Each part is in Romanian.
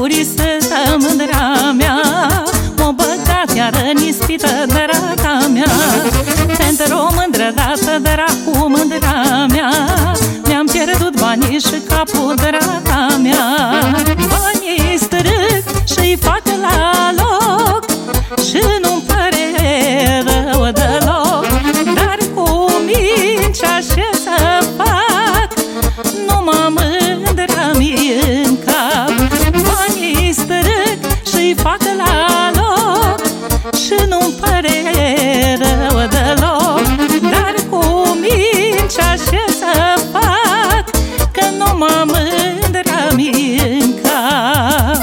furisă mândra mea, m-o băgat iară în ispită dărata mea. Pentru o mândră dată dăracu mândra mea, mi-am pierdut banii și capul dărata mea. Banii strâng și-i fac la loc și nu-mi pare rău deloc, dar cu mincea ce să fac, nu mă mândră-mi în cap. Banii strâng și-i fac la loc și nu-mi pare rău deloc, dar cu mincea ce să fac, că nu mă mândră-mi în cap.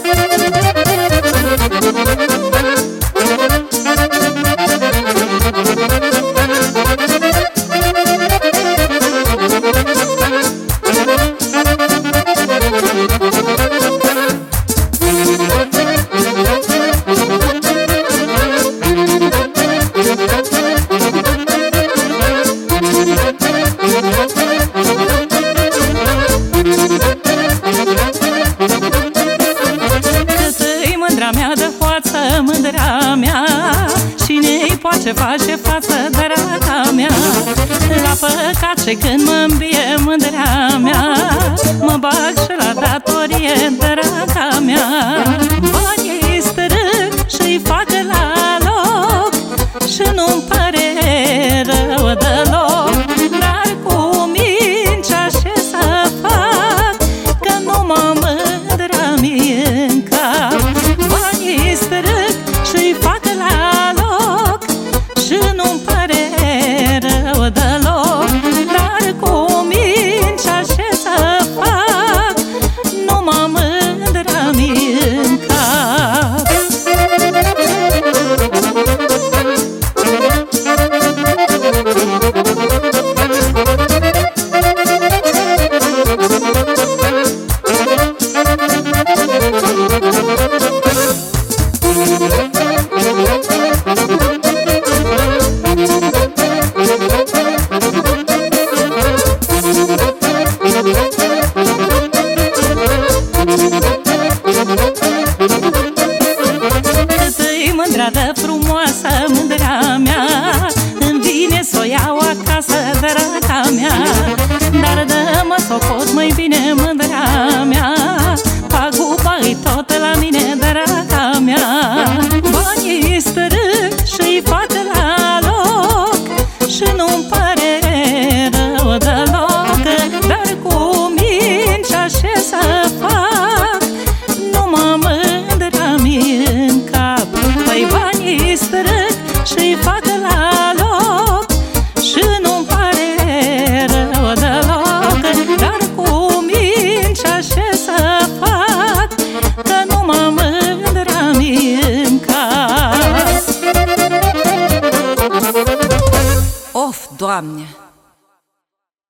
Mândra mea, cine-i poate face față dărata mea? La păcat și când mă îmbie mândra mea, mă bag și la datorie dărata mea. Banii strâng și-i fac la loc și nu-mi pare rău deloc, dar cu mincea ce să fac, că nu mă mândră-mi în cap. Banii strâng și-i fac la loc și nu-mi pare rău deloc, dar cu mincea ce să fac, nu mă mândră-mi în cap. Cât-i mândra de frumoasă mândra mea, îmi vine s-o iau acasă dărata mea. Dar dă-mă socot mai bine mândra mea,